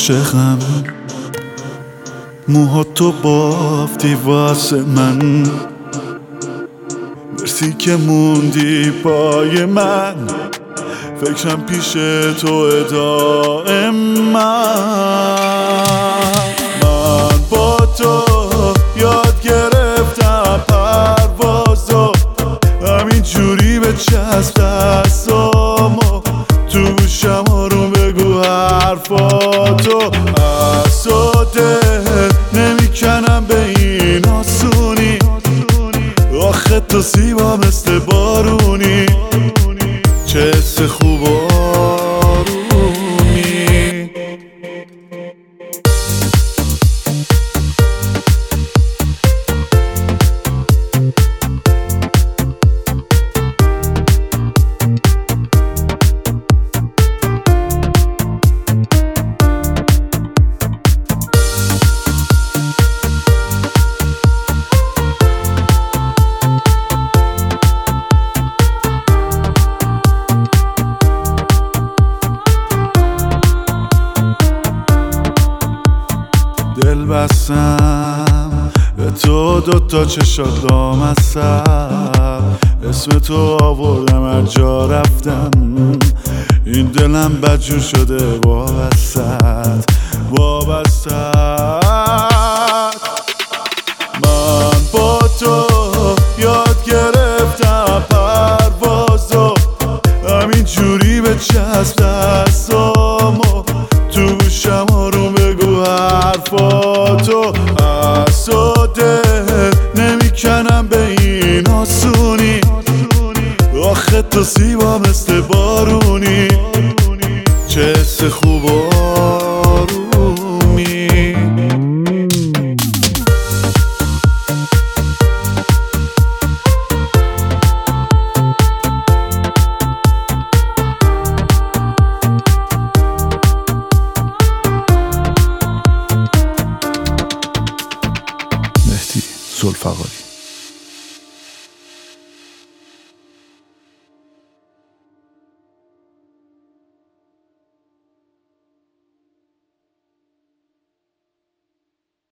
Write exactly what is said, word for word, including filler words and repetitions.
عاشقم، موها تو بافتی واسه من، مرسی که موندی پای من، فکرم پیش تو دائم. من من با تو یاد گرفتم پروازو، همین جوری به چسب دستامو، تو گوشم آروم بگو حرفاتو. از تو دل نمیکنم به این آسونی، آخه تو زیبا مثل بارونی، چه حس خوب و آرومی. دل بستم به تو، دوتا چشات لامصب، اسم تو آوردم هر جا رفتم، این دلم بدجور شده وابستت وابستت. من با تو یاد گرفتم پروازو، همین جوری به چسب دستامو، تو گوشم آروم بگو حرفاتو. از تو دل نمیکنم به این آسونی، آخه تو زیبا مثل بارونی، چه حس خوب و آرومی. مهدی ذوالفقاری.